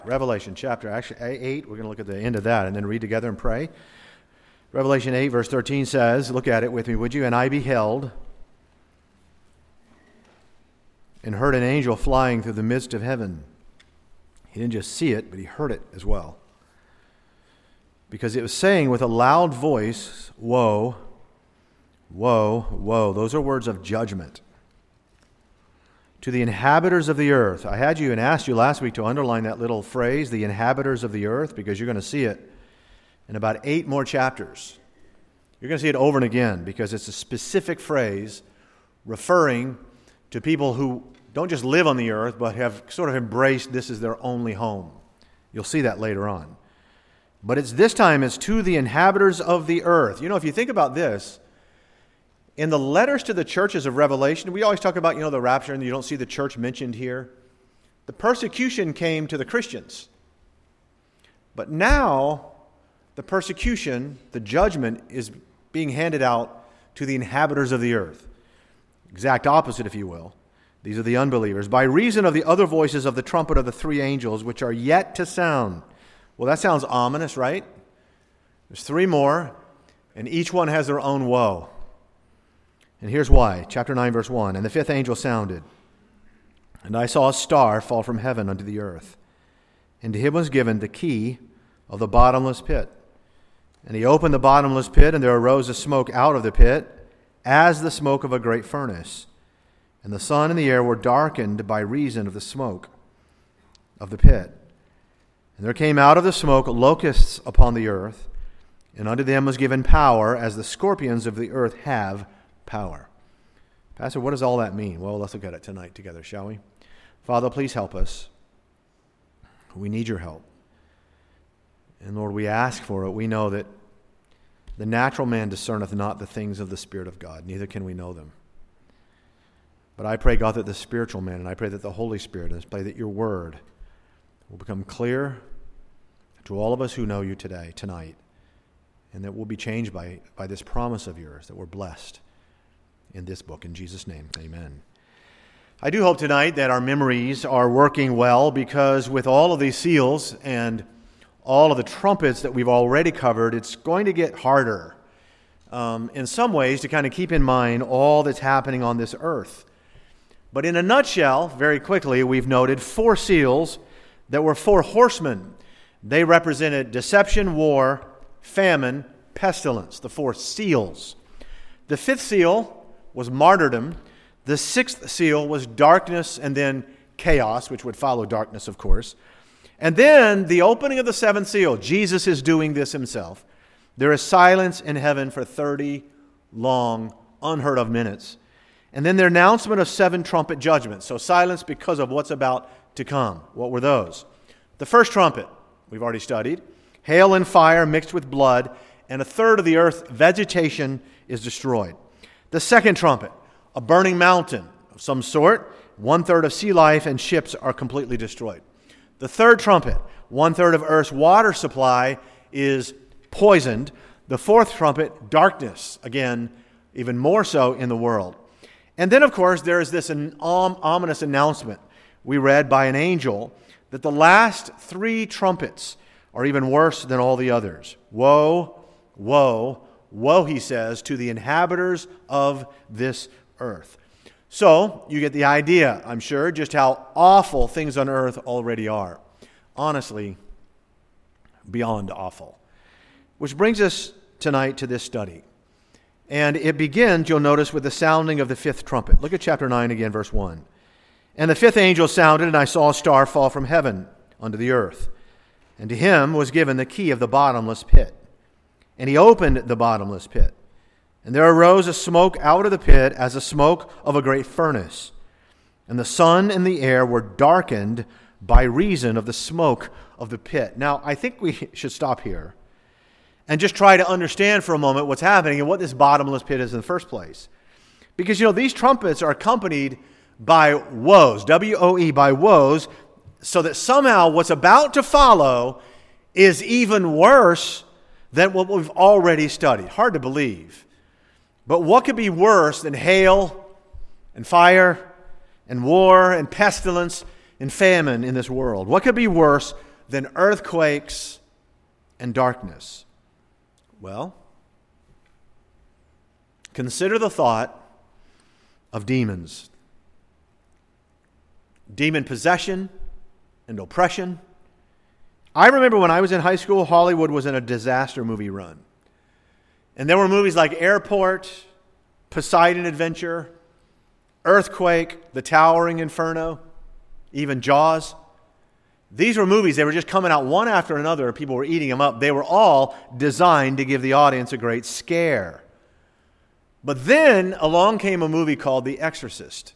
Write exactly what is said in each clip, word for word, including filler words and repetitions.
Revelation chapter actually eight, we're going to look at the end of that and then read together and pray. Revelation eight verse thirteen says, look at it with me, would you? And I beheld and heard an angel flying through the midst of heaven. He didn't just see it, but he heard it as well. Because it was saying with a loud voice, woe, woe, woe. Those are words of judgment. To the inhabitants of the earth. I had you and asked you last week to underline that little phrase, the inhabitants of the earth, because you're going to see it in about eight more chapters. You're going to see it over and again because it's a specific phrase referring to people who don't just live on the earth, but have sort of embraced this as their only home. You'll see that later on. But it's this time it's to the inhabitants of the earth. You know, if you think about this, in the letters to the churches of Revelation, we always talk about, you know, the rapture, and you don't see the church mentioned here. The persecution came to the Christians. But now, the persecution, the judgment, is being handed out to the inhabitants of the earth. Exact opposite, if you will. These are the unbelievers. By reason of the other voices of the trumpet of the three angels, which are yet to sound. Well, that sounds ominous, right? There's three more, and each one has their own woe. And here's why. Chapter nine, verse one. And the fifth angel sounded, and I saw a star fall from heaven unto the earth. And to him was given the key of the bottomless pit. And he opened the bottomless pit, and there arose a smoke out of the pit, as the smoke of a great furnace. And the sun and the air were darkened by reason of the smoke of the pit. And there came out of the smoke locusts upon the earth, and unto them was given power, as the scorpions of the earth have power. Pastor, what does all that mean? Well, let's look at it tonight together, shall we? Father, please help us. We need your help. And Lord, we ask for it. We know that the natural man discerneth not the things of the Spirit of God, neither can we know them. But I pray, God, that the spiritual man, and I pray that the Holy Spirit, and I pray that your word will become clear to all of us who know you today, tonight, and that we'll be changed by, by this promise of yours, that we're blessed in this book. In Jesus' name, amen. I do hope tonight that our memories are working well, because with all of these seals and all of the trumpets that we've already covered, it's going to get harder um, in some ways to kind of keep in mind all that's happening on this earth. But in a nutshell, very quickly, we've noted four seals that were four horsemen. They represented deception, war, famine, pestilence, the four seals. The fifth seal was martyrdom. The sixth seal was darkness and then chaos, which would follow darkness, of course. And then the opening of the seventh seal. Jesus is doing this himself. There is silence in heaven for thirty long, unheard of minutes. And then the announcement of seven trumpet judgments. So silence because of what's about to come. What were those? The first trumpet, we've already studied. Hail and fire mixed with blood, and a third of the earth's vegetation is destroyed. The second trumpet, a burning mountain of some sort. One third of sea life and ships are completely destroyed. The third trumpet, one third of earth's water supply is poisoned. The fourth trumpet, darkness, again, even more so in the world. And then, of course, there is this an ominous announcement we read by an angel that the last three trumpets are even worse than all the others. Woe, woe, woe, he says, to the inhabitants of this earth. So, you get the idea, I'm sure, just how awful things on earth already are. Honestly, beyond awful. Which brings us tonight to this study. And it begins, you'll notice, with the sounding of the fifth trumpet. Look at chapter nine again, verse one. And the fifth angel sounded, and I saw a star fall from heaven unto the earth. And to him was given the key of the bottomless pit. And he opened the bottomless pit. And there arose a smoke out of the pit as the smoke of a great furnace. And the sun and the air were darkened by reason of the smoke of the pit. Now, I think we should stop here and just try to understand for a moment what's happening and what this bottomless pit is in the first place. Because, you know, these trumpets are accompanied by woes, W O E, by woes, so that somehow what's about to follow is even worse than what we've already studied. Hard to believe. But what could be worse than hail and fire and war and pestilence and famine in this world? What could be worse than earthquakes and darkness? Well, consider the thought of demons. Demon possession and oppression. I remember when I was in high school, Hollywood was in a disaster movie run. And there were movies like Airport, Poseidon Adventure, Earthquake, The Towering Inferno, even Jaws. These were movies, they were just coming out one after another. People were eating them up. They were all designed to give the audience a great scare. But then along came a movie called The Exorcist.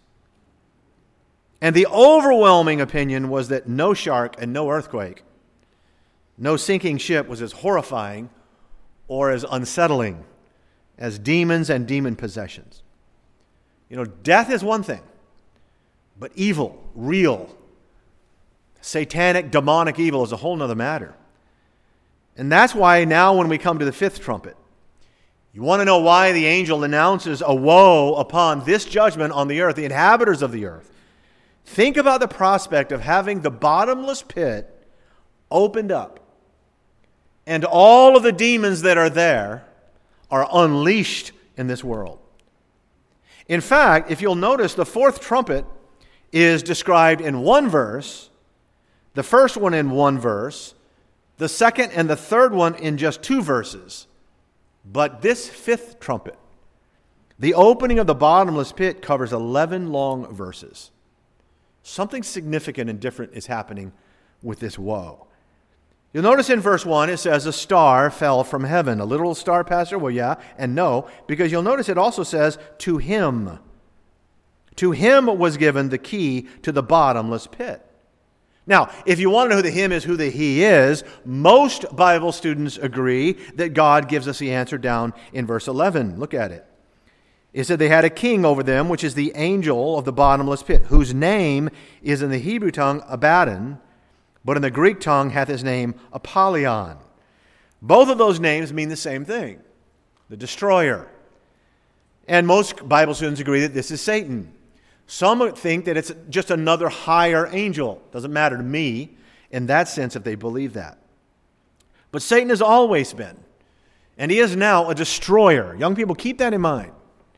And the overwhelming opinion was that no shark and no earthquake, no sinking ship was as horrifying or as unsettling as demons and demon possessions. You know, death is one thing, but evil, real, satanic, demonic evil is a whole nother matter. And that's why now when we come to the fifth trumpet, you want to know why the angel announces a woe upon this judgment on the earth, the inhabitants of the earth. Think about the prospect of having the bottomless pit opened up, and all of the demons that are there are unleashed in this world. In fact, if you'll notice, the fourth trumpet is described in one verse, the first one in one verse, the second and the third one in just two verses. But this fifth trumpet, the opening of the bottomless pit, covers eleven long verses. Something significant and different is happening with this woe. You'll notice in verse one it says a star fell from heaven. A literal star, Pastor? Well, yeah and no, because you'll notice it also says to him. To him was given the key to the bottomless pit. Now, if you want to know who the him is, who the he is, most Bible students agree that God gives us the answer down in verse eleven. Look at it. It said they had a king over them, which is the angel of the bottomless pit, whose name is in the Hebrew tongue Abaddon, but in the Greek tongue hath his name Apollyon. Both of those names mean the same thing, the destroyer. And most Bible students agree that this is Satan. Some think that it's just another higher angel. Doesn't matter to me in that sense if they believe that. But Satan has always been, and he is now, a destroyer. Young people, keep that in mind.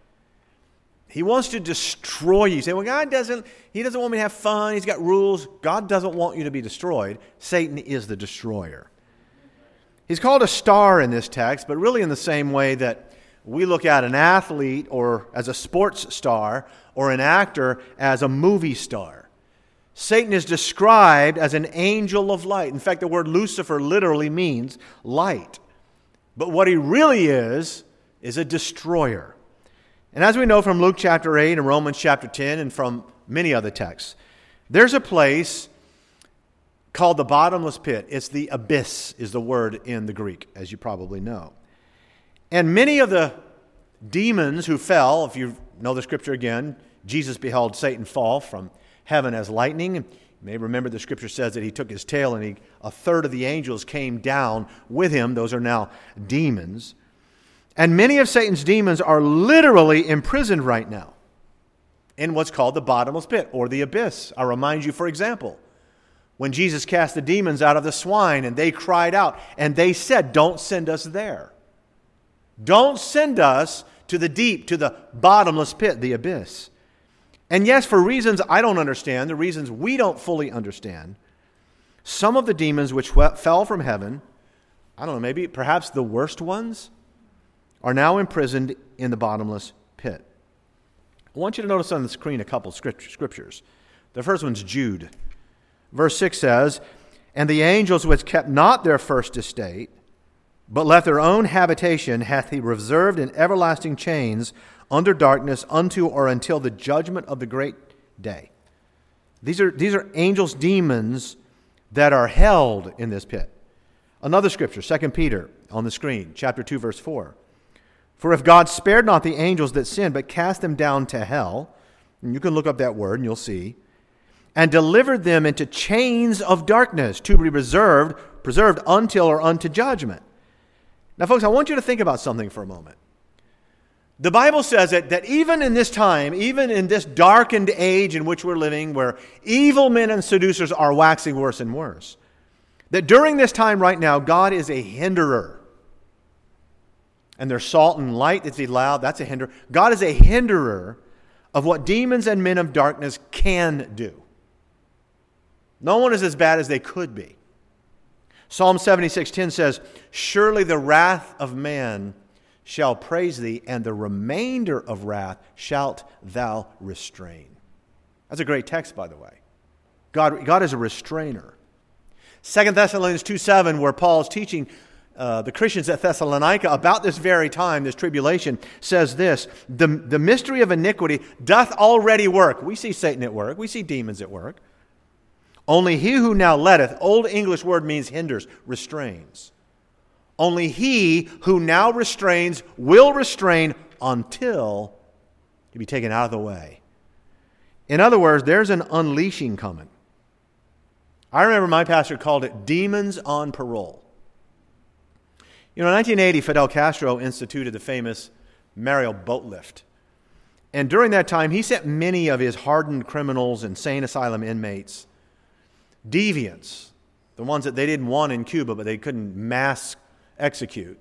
He wants to destroy you. You say, well, God doesn't, he doesn't want me to have fun. He's got rules. God doesn't want you to be destroyed. Satan is the destroyer. He's called a star in this text, but really in the same way that we look at an athlete or as a sports star or an actor as a movie star. Satan is described as an angel of light. In fact, the word Lucifer literally means light. But what he really is, is a destroyer. And as we know from Luke chapter eight and Romans chapter ten and from many other texts, there's a place called the bottomless pit. It's the abyss is the word in the Greek, as you probably know. And many of the demons who fell, if you know the scripture again, Jesus beheld Satan fall from heaven as lightning. You may remember the scripture says that he took his tail and he, a third of the angels came down with him. Those are now demons. And many of Satan's demons are literally imprisoned right now in what's called the bottomless pit or the abyss. I'll remind you, for example, when Jesus cast the demons out of the swine and they cried out and they said, don't send us there. Don't send us to the deep, to the bottomless pit, the abyss. And yes, for reasons I don't understand, the reasons we don't fully understand, some of the demons which fell from heaven, I don't know, maybe perhaps the worst ones, are now imprisoned in the bottomless pit. I want you to notice on the screen a couple scriptures. The first one's Jude. Verse six says, and the angels which kept not their first estate, but left their own habitation, hath he reserved in everlasting chains under darkness unto or until the judgment of the great day. These are, these are angels, demons that are held in this pit. Another scripture, Second Peter on the screen, chapter two, verse four. For if God spared not the angels that sinned, but cast them down to hell, and you can look up that word and you'll see, and delivered them into chains of darkness to be reserved, preserved until or unto judgment. Now, folks, I want you to think about something for a moment. The Bible says that, that even in this time, even in this darkened age in which we're living, where evil men and seducers are waxing worse and worse, That during this time right now, God is a hinderer. And there's salt and light that's allowed, that's a hinderer. God is a hinderer of what demons and men of darkness can do. No one is as bad as they could be. Psalm seventy-six ten says, surely the wrath of man shall praise thee, and the remainder of wrath shalt thou restrain. That's a great text, by the way. God, God is a restrainer. Second Thessalonians two seven, where Paul's teaching uh, the Christians at Thessalonica about this very time, this tribulation, says this, the, the mystery of iniquity doth already work. We see Satan at work. We see demons at work. Only he who now letteth, old English word means hinders, restrains. Only he who now restrains will restrain until he be taken out of the way. In other words, there's an unleashing coming. I remember my pastor called it demons on parole. You know, in nineteen eighty, Fidel Castro instituted the famous Mariel boat lift. And during that time, he sent many of his hardened criminals, insane asylum inmates, deviants, the ones that they didn't want in Cuba, but they couldn't mass execute,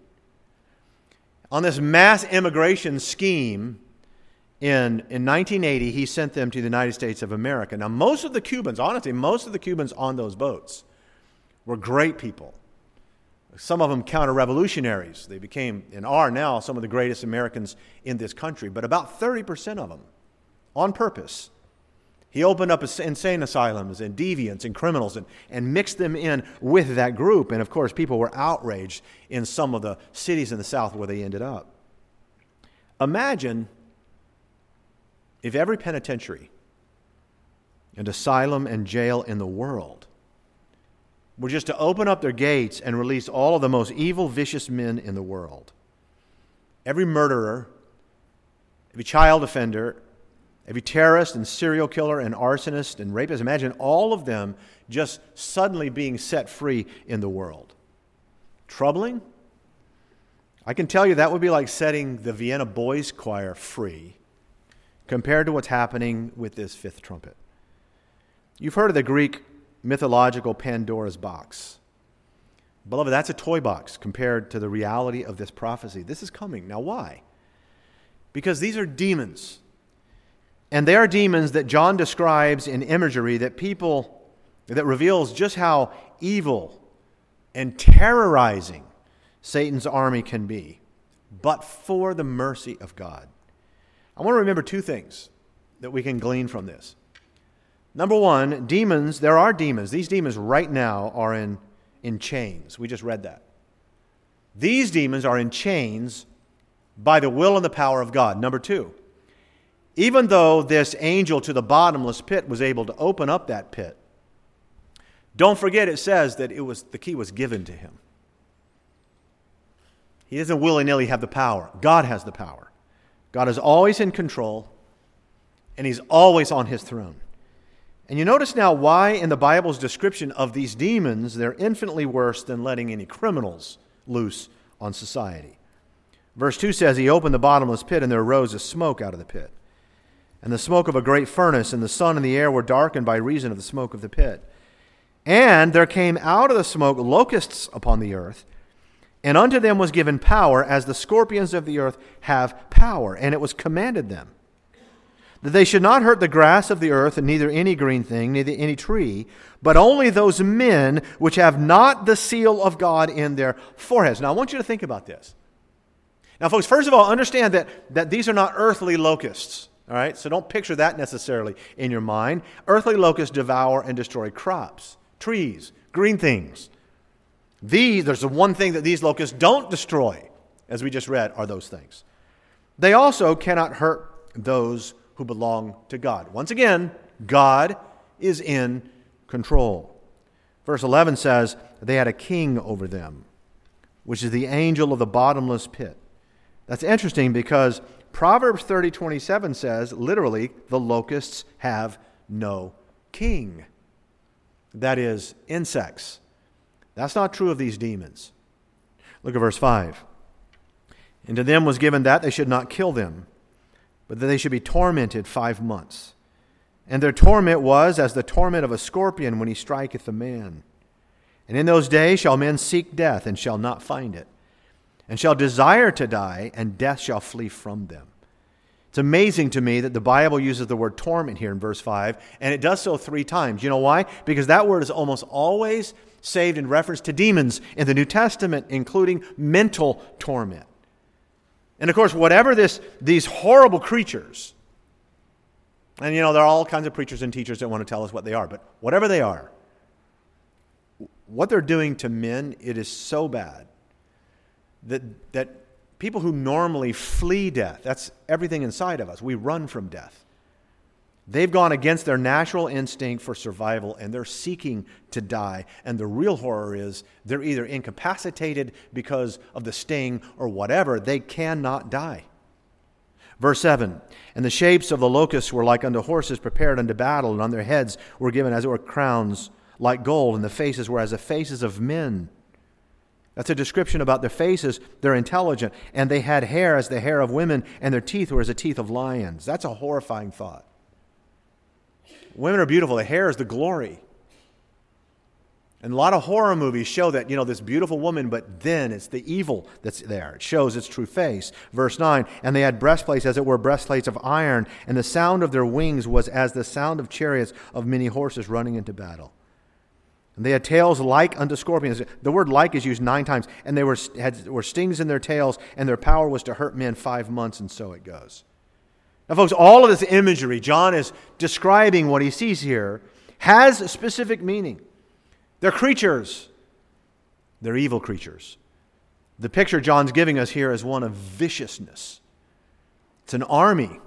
on this mass immigration scheme. In, in nineteen eighty, he sent them to the United States of America. Now, most of the Cubans, honestly, most of the Cubans on those boats were great people. Some of them counter-revolutionaries. They became, and are now, some of the greatest Americans in this country. But about thirty percent of them, on purpose, he opened up insane asylums and deviants and criminals and, and mixed them in with that group. And, of course, people were outraged in some of the cities in the South where they ended up. Imagine if every penitentiary and asylum and jail in the world were just to open up their gates and release all of the most evil, vicious men in the world. Every murderer, every child offender, every terrorist and serial killer and arsonist and rapist, imagine all of them just suddenly being set free in the world. Troubling? I can tell you that would be like setting the Vienna Boys Choir free compared to what's happening with this fifth trumpet. You've heard of the Greek mythological Pandora's box. Beloved, that's a toy box compared to the reality of this prophecy. This is coming. Now, why? Because these are demons. And they are demons that John describes in imagery that people, that reveals just how evil and terrorizing Satan's army can be, but for the mercy of God. I want to remember two things that we can glean from this. Number one, demons, there are demons. These demons right now are in, in chains. We just read that. These demons are in chains by the will and the power of God. Number two, even though this angel to the bottomless pit was able to open up that pit, don't forget it says that it was the key was given to him. He doesn't willy-nilly have the power. God has the power. God is always in control, and he's always on his throne. And you notice now why in the Bible's description of these demons, they're infinitely worse than letting any criminals loose on society. Verse two says, he opened the bottomless pit, and there arose a smoke out of the pit, and the smoke of a great furnace, and the sun and the air were darkened by reason of the smoke of the pit. And there came out of the smoke locusts upon the earth, and unto them was given power, as the scorpions of the earth have power. And it was commanded them that they should not hurt the grass of the earth, and neither any green thing, neither any tree, but only those men which have not the seal of God in their foreheads. Now, I want you to think about this. Now, folks, first of all, understand that, that these are not earthly locusts. All right? So don't picture that necessarily in your mind. Earthly locusts devour and destroy crops, trees, green things. These, there's the one thing that these locusts don't destroy, as we just read, are those things. They also cannot hurt those who belong to God. Once again, God is in control. Verse eleven says, they had a king over them, which is the angel of the bottomless pit. That's interesting because Proverbs thirty twenty-seven says, literally, the locusts have no king. That is, insects. That's not true of these demons. Look at verse five. And to them was given that they should not kill them, but that they should be tormented five months. And their torment was as the torment of a scorpion when he striketh a man. And in those days shall men seek death, and shall not find it, and shall desire to die, and death shall flee from them. It's amazing to me that the Bible uses the word torment here in verse five, and it does so three times. You know why? Because that word is almost always saved in reference to demons in the New Testament, including mental torment. And of course, whatever this, these horrible creatures, and you know, there are all kinds of preachers and teachers that want to tell us what they are, but whatever they are, what they're doing to men, it is so bad that that people who normally flee death, that's everything inside of us, we run from death. They've gone against their natural instinct for survival, and they're seeking to die. And the real horror is they're either incapacitated because of the sting or whatever. They cannot die. Verse seven, and the shapes of the locusts were like unto horses prepared unto battle, and on their heads were given as it were crowns like gold, and the faces were as the faces of men. That's a description about their faces. They're intelligent, and they had hair as the hair of women, and their teeth were as the teeth of lions. That's a horrifying thought. Women are beautiful. The hair is the glory. And a lot of horror movies show that, you know, this beautiful woman, but then it's the evil that's there. It shows its true face. Verse nine, and they had breastplates as it were breastplates of iron, and the sound of their wings was as the sound of chariots of many horses running into battle. And they had tails like unto scorpions. The word like is used nine times. And they were had were stings in their tails, and their power was to hurt men five months, and so it goes. Now, folks, all of this imagery, John is describing what he sees here, has a specific meaning. They're creatures. They're evil creatures. The picture John's giving us here is one of viciousness. It's an army.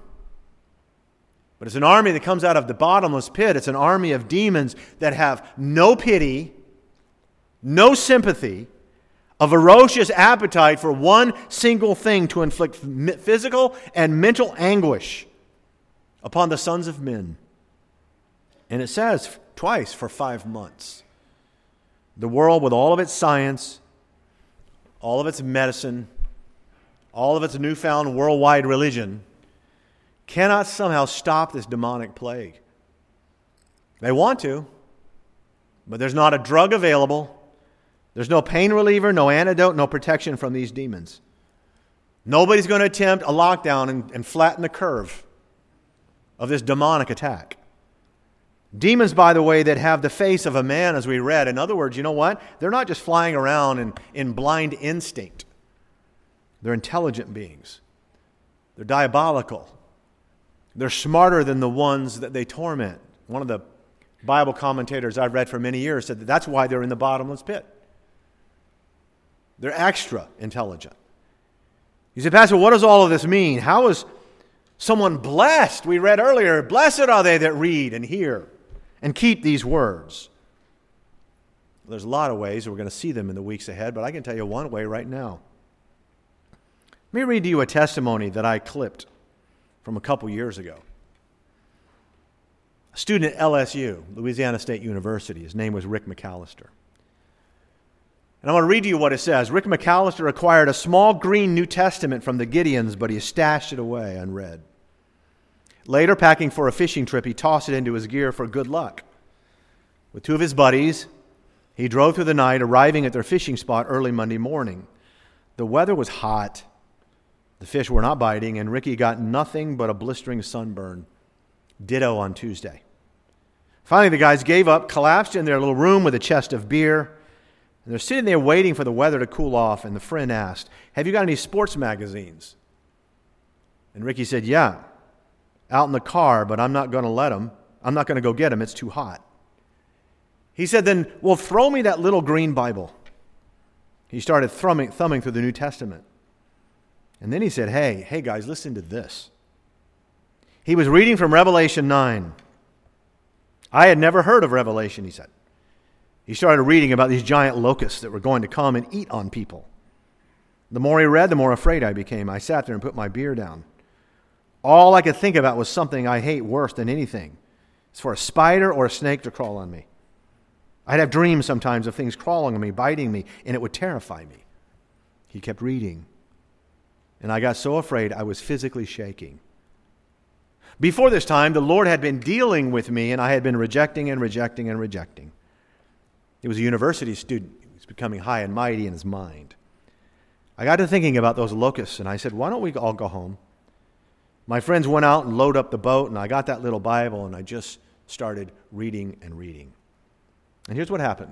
But it's an army that comes out of the bottomless pit. It's an army of demons that have no pity, no sympathy, a ferocious appetite for one single thing to inflict physical and mental anguish upon the sons of men. And it says twice, for five months. The world, with all of its science, all of its medicine, all of its newfound worldwide religion, cannot somehow stop this demonic plague. They want to, but there's not a drug available. There's no pain reliever, no antidote, no protection from these demons. Nobody's going to attempt a lockdown and, and flatten the curve of this demonic attack. Demons, by the way, that have the face of a man, as we read. In other words, you know what? They're not just flying around in, in blind instinct. They're intelligent beings. They're diabolical. They're smarter than the ones that they torment. One of the Bible commentators I've read for many years said that that's why they're in the bottomless pit. They're extra intelligent. You say, Pastor, what does all of this mean? How is someone blessed? We read earlier, blessed are they that read and hear and keep these words. There's a lot of ways. We're going to see them in the weeks ahead, but I can tell you one way right now. Let me read to you a testimony that I clipped from a couple years ago. A student at L S U, Louisiana State University. His name was Rick McAllister. And I'm going to read to you what it says. Rick McAllister acquired a small green New Testament from the Gideons, but he stashed it away unread. Later, packing for a fishing trip, he tossed it into his gear for good luck. With two of his buddies, he drove through the night, arriving at their fishing spot early Monday morning. The weather was hot. The fish were not biting, and Ricky got nothing but a blistering sunburn. Ditto on Tuesday. Finally, the guys gave up, collapsed in their little room with a chest of beer, and they're sitting there waiting for the weather to cool off, and the friend asked, have you got any sports magazines? And Ricky said, yeah, out in the car, but I'm not going to let them. I'm not going to go get them. It's too hot. He said, then, well, throw me that little green Bible. He started thumbing, thumbing through the New Testament. And then he said, hey, hey guys, listen to this. He was reading from Revelation nine. I had never heard of Revelation, he said. He started reading about these giant locusts that were going to come and eat on people. The more he read, the more afraid I became. I sat there and put my beer down. All I could think about was something I hate worse than anything. It's for a spider or a snake to crawl on me. I'd have dreams sometimes of things crawling on me, biting me, and it would terrify me. He kept reading. And I got so afraid I was physically shaking. Before this time, the Lord had been dealing with me, and I had been rejecting and rejecting and rejecting. He was a university student. He was becoming high and mighty in his mind. I got to thinking about those locusts, and I said, why don't we all go home? My friends went out and loaded up the boat, and I got that little Bible, and I just started reading and reading. And here's what happened.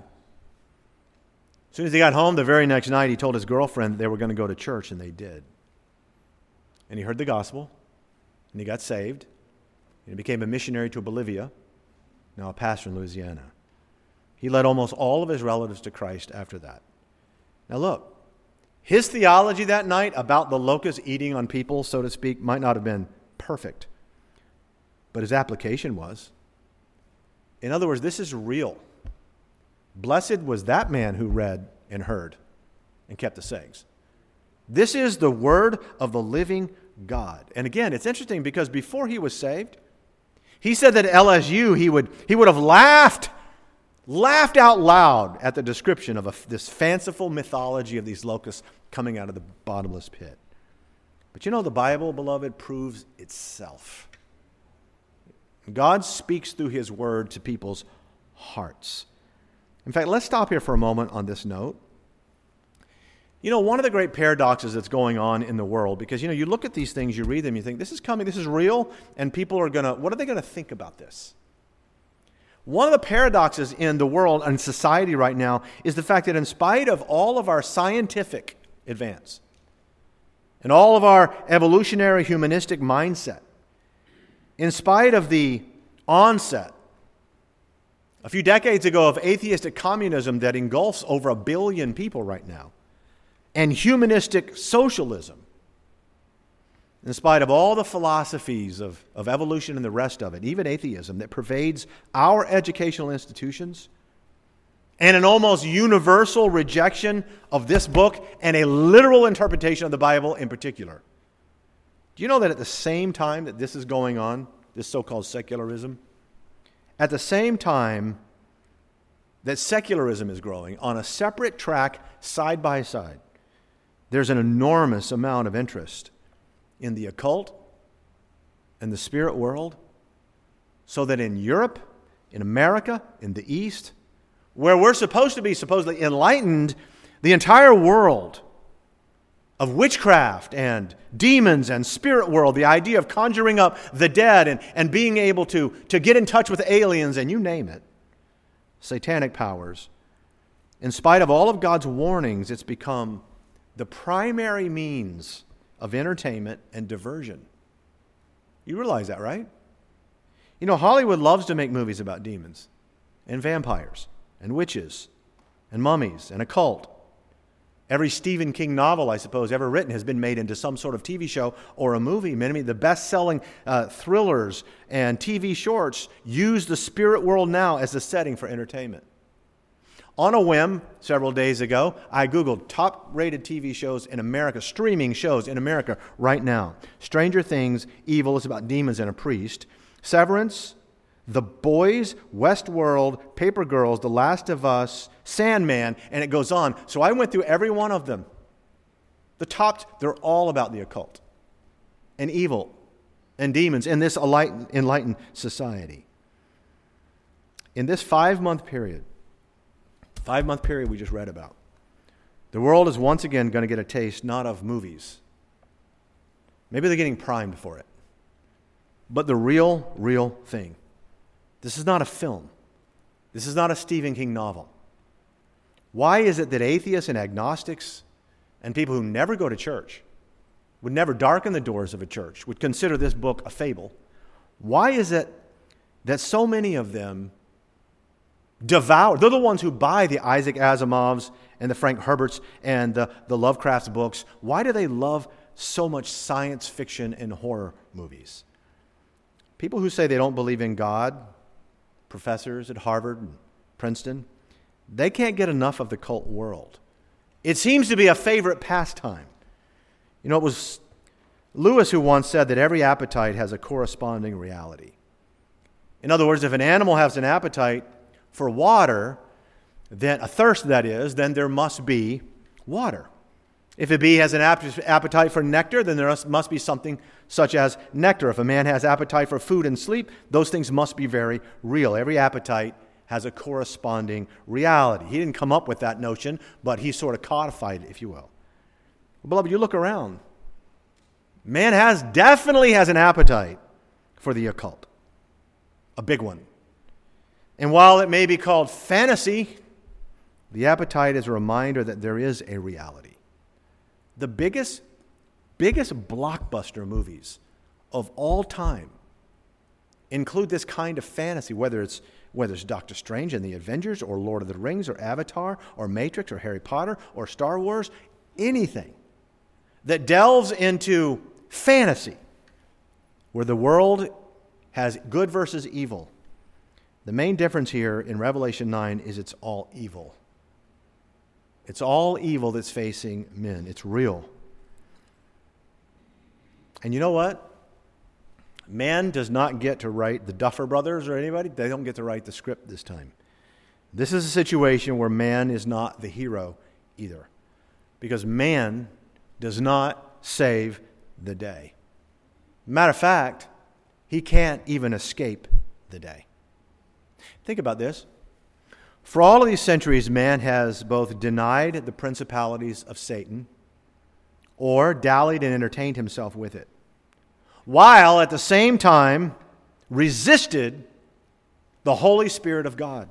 As soon as he got home, the very next night, he told his girlfriend they were going to go to church, and they did. And he heard the gospel, and he got saved, and he became a missionary to Bolivia, now a pastor in Louisiana. He led almost all of his relatives to Christ after that. Now look, his theology that night about the locusts eating on people, so to speak, might not have been perfect, but his application was. In other words, this is real. Blessed was that man who read and heard and kept the sayings. This is the word of the living God. And again, it's interesting because before he was saved, he said that at L S U he would, he would have laughed, laughed out loud at the description of a, this fanciful mythology of these locusts coming out of the bottomless pit. But you know, the Bible, beloved, proves itself. God speaks through his word to people's hearts. In fact, let's stop here for a moment on this note. You know, one of the great paradoxes that's going on in the world, because, you know, you look at these things, you read them, you think, this is coming, this is real, and people are going to, what are they going to think about this? One of the paradoxes in the world and society right now is the fact that in spite of all of our scientific advance and all of our evolutionary humanistic mindset, in spite of the onset a few decades ago of atheistic communism that engulfs over a billion people right now, and humanistic socialism, in spite of all the philosophies of, of evolution and the rest of it, even atheism that pervades our educational institutions, and an almost universal rejection of this book and a literal interpretation of the Bible in particular. Do you know that at the same time that this is going on, this so-called secularism, at the same time that secularism is growing, on a separate track, side by side, there's an enormous amount of interest in the occult and the spirit world, so that in Europe, in America, in the East, where we're supposed to be supposedly enlightened, the entire world of witchcraft and demons and spirit world, the idea of conjuring up the dead and, and being able to, to get in touch with aliens and you name it, satanic powers, in spite of all of God's warnings, it's become the primary means of entertainment and diversion. You realize that, right? You know, Hollywood loves to make movies about demons and vampires and witches and mummies and occult. Every Stephen King novel, I suppose, ever written has been made into some sort of T V show or a movie. Many of the best-selling uh, thrillers and T V shorts use the spirit world now as a setting for entertainment. On a whim, several days ago, I Googled top-rated T V shows in America, streaming shows in America right now. Stranger Things, Evil is about demons and a priest. Severance, The Boys, Westworld, Paper Girls, The Last of Us, Sandman, and it goes on. So I went through every one of them. The top, they're all about the occult and evil and demons in this enlightened society. In this five-month period, five-month period we just read about, the world is once again going to get a taste not of movies. Maybe they're getting primed for it. But the real, real thing. This is not a film. This is not a Stephen King novel. Why is it that atheists and agnostics and people who never go to church, would never darken the doors of a church, would consider this book a fable? Why is it that so many of them devour, they're the ones who buy the Isaac Asimovs and the Frank Herberts and the, the Lovecraft books. Why do they love so much science fiction and horror movies? People who say they don't believe in God, professors at Harvard and Princeton, they can't get enough of the cult world. It seems to be a favorite pastime. You know, it was Lewis who once said that every appetite has a corresponding reality. In other words, if an animal has an appetite for water, then a thirst that is, then there must be water. If a bee has an appetite for nectar, then there must be something such as nectar. If a man has appetite for food and sleep, those things must be very real. Every appetite has a corresponding reality. He didn't come up with that notion, but he sort of codified it, if you will. Beloved, you look around. Man has definitely has an appetite for the occult. A big one. And while it may be called fantasy, the appetite is a reminder that there is a reality. The biggest, biggest blockbuster movies of all time include this kind of fantasy, whether it's whether it's Doctor Strange and the Avengers, or Lord of the Rings, or Avatar, or Matrix, or Harry Potter, or Star Wars, anything that delves into fantasy, where the world has good versus evil. The main difference here in Revelation nine is it's all evil. It's all evil that's facing men. It's real. And you know what? Man does not get to write, the Duffer Brothers or anybody, they don't get to write the script this time. This is a situation where man is not the hero either, because man does not save the day. Matter of fact, he can't even escape the day. Think about this. For all of these centuries, man has both denied the principalities of Satan or dallied and entertained himself with it, while at the same time resisted the Holy Spirit of God.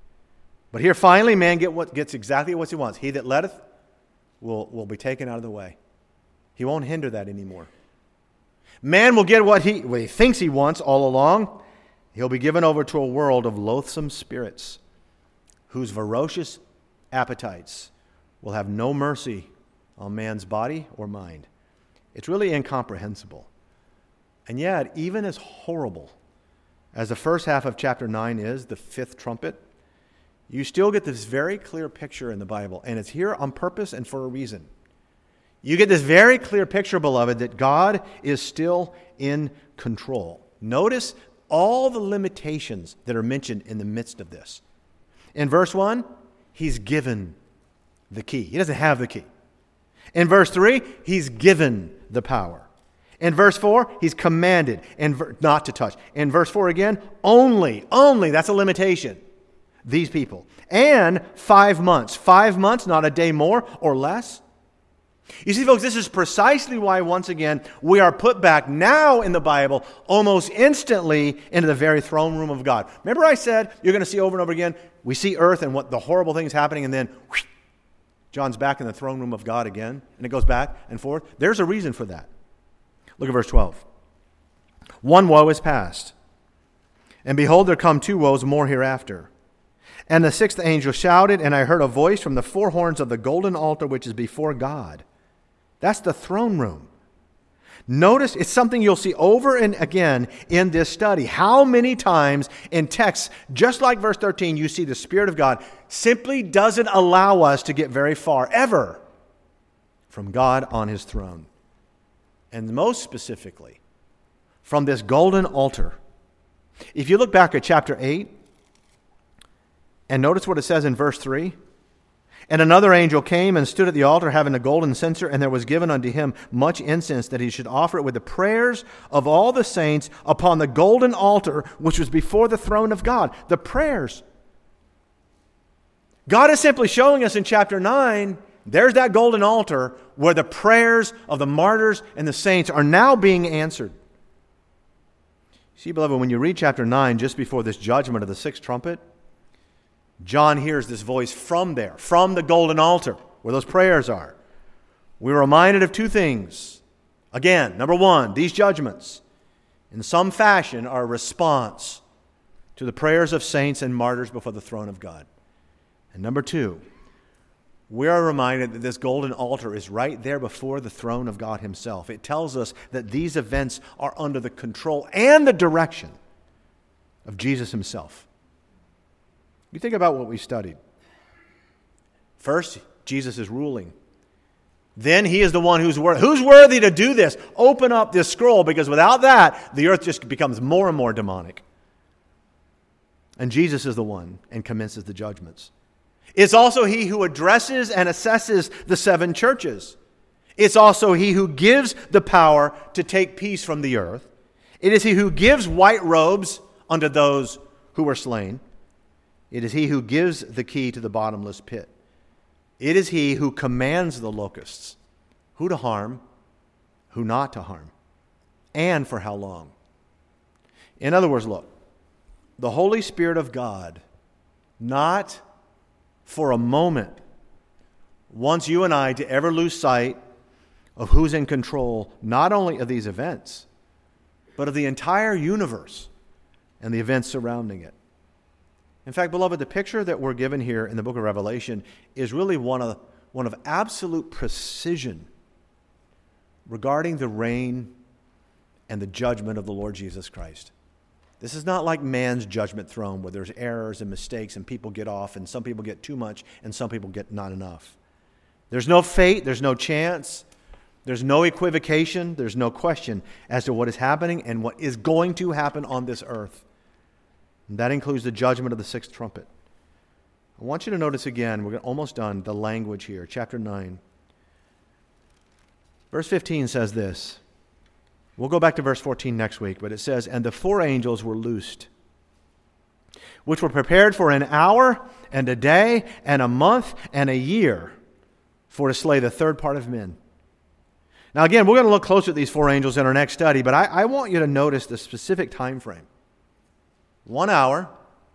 But here finally man get what, gets exactly what he wants. He that letteth will, will be taken out of the way. He won't hinder that anymore. Man will get what he, what he thinks he wants all along. He'll be given over to a world of loathsome spirits whose ferocious appetites will have no mercy on man's body or mind. It's really incomprehensible. And yet, even as horrible as the first half of chapter nine is, the fifth trumpet, you still get this very clear picture in the Bible, and it's here on purpose and for a reason. You get this very clear picture, beloved, that God is still in control. Notice all the limitations that are mentioned in the midst of this. In verse one, he's given the key. He doesn't have the key. In verse three, he's given the power. In verse four, he's commanded and ver- not to touch. In verse four again, only, only, that's a limitation, these people. And five months. Five months, not a day more or less. You see, folks, this is precisely why, once again, we are put back now in the Bible almost instantly into the very throne room of God. Remember I said, you're going to see over and over again, we see earth and what the horrible things happening, and then whoosh, John's back in the throne room of God again, and it goes back and forth. There's a reason for that. Look at verse twelve. One woe is past, and behold, there come two woes more hereafter. And the sixth angel shouted, and I heard a voice from the four horns of the golden altar which is before God. That's the throne room. Notice it's something you'll see over and again in this study. How many times in texts, just like verse thirteen, you see the Spirit of God simply doesn't allow us to get very far, ever, from God on His throne. And most specifically, from this golden altar. If you look back at chapter eight, and notice what it says in verse three. And another angel came and stood at the altar having a golden censer, and there was given unto him much incense, that he should offer it with the prayers of all the saints upon the golden altar which was before the throne of God. The prayers. God is simply showing us in chapter nine, there's that golden altar where the prayers of the martyrs and the saints are now being answered. See, beloved, when you read chapter nine, just before this judgment of the sixth trumpet, John hears this voice from there, from the golden altar, where those prayers are. We're reminded of two things. Again, number one, these judgments, in some fashion, are a response to the prayers of saints and martyrs before the throne of God. And number two, we are reminded that this golden altar is right there before the throne of God Himself. It tells us that these events are under the control and the direction of Jesus Himself. You think about what we studied. First, Jesus is ruling. Then He is the one who's worthy. Who's worthy to do this? Open up this scroll, because without that, the earth just becomes more and more demonic. And Jesus is the one and commences the judgments. It's also He who addresses and assesses the seven churches. It's also He who gives the power to take peace from the earth. It is He who gives white robes unto those who were slain. It is he who gives the key to the bottomless pit. It is he who commands the locusts who to harm, who not to harm, and for how long. In other words, look, the Holy Spirit of God, not for a moment, wants you and I to ever lose sight of who's in control, not only of these events, but of the entire universe and the events surrounding it. In fact, beloved, the picture that we're given here in the book of Revelation is really one of, one of absolute precision regarding the reign and the judgment of the Lord Jesus Christ. This is not like man's judgment throne where there's errors and mistakes and people get off and some people get too much and some people get not enough. There's no fate, there's no chance, there's no equivocation, there's no question as to what is happening and what is going to happen on this earth. And that includes the judgment of the sixth trumpet. I want you to notice again, we're almost done, the language here, chapter nine. Verse fifteen says this. We'll go back to verse fourteen next week, but it says, "And the four angels were loosed, which were prepared for an hour and a day and a month and a year for to slay the third part of men." Now again, we're going to look closer at these four angels in our next study, but I, I want you to notice the specific time frame. One hour,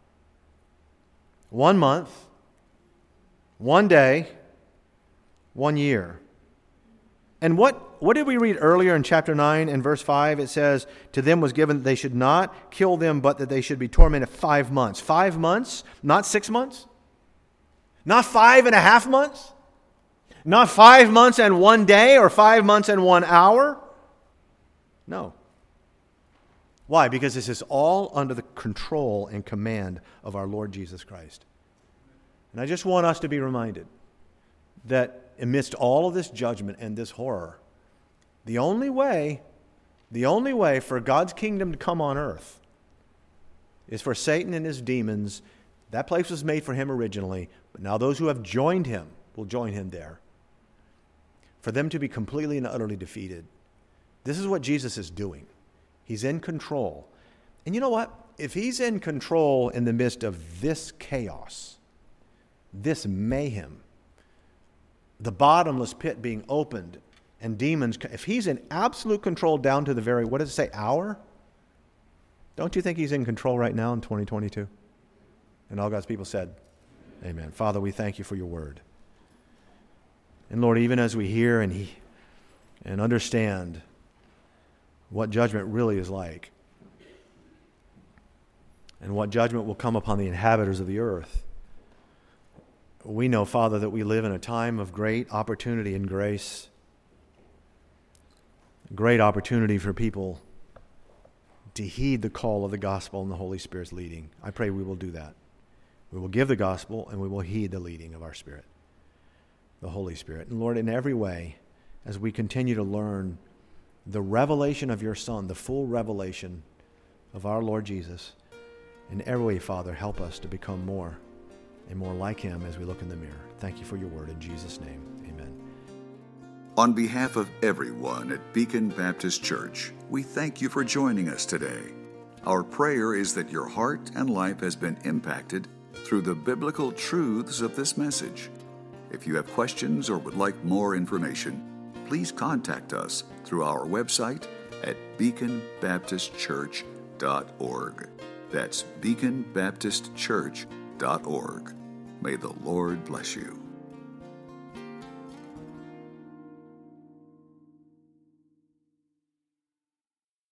one month, one day, one year. And what, what did we read earlier in chapter nine and verse five? It says, "To them was given that they should not kill them, but that they should be tormented five months." Five months? Not six months? Not five and a half months? Not five months and one day or five months and one hour? No. Why? Because this is all under the control and command of our Lord Jesus Christ. And I just want us to be reminded that amidst all of this judgment and this horror, the only way, the only way for God's kingdom to come on earth is for Satan and his demons. That place was made for him originally, but now those who have joined him will join him there. For them to be completely and utterly defeated. This is what Jesus is doing. He's in control. And you know what? If he's in control in the midst of this chaos, this mayhem, the bottomless pit being opened, and demons, if he's in absolute control down to the very, what does it say, hour? Don't you think he's in control right now in twenty twenty-two? And all God's people said, amen. Father, we thank you for your word. And Lord, even as we hear and, he, and understand what judgment really is like, and what judgment will come upon the inhabitants of the earth, we know, Father, that we live in a time of great opportunity and grace, great opportunity for people to heed the call of the gospel and the Holy Spirit's leading. I pray we will do that. We will give the gospel and we will heed the leading of our Spirit, the Holy Spirit. And Lord, in every way, as we continue to learn the revelation of your Son, the full revelation of our Lord Jesus, in every way, Father, help us to become more and more like him as we look in the mirror. Thank you for your word. In Jesus' name, amen. On behalf of everyone at Beacon Baptist Church, we thank you for joining us today. Our prayer is that your heart and life has been impacted through the biblical truths of this message. If you have questions or would like more information, please contact us through our website at beacon baptist church dot org. That's beacon baptist church dot org. May the Lord bless you.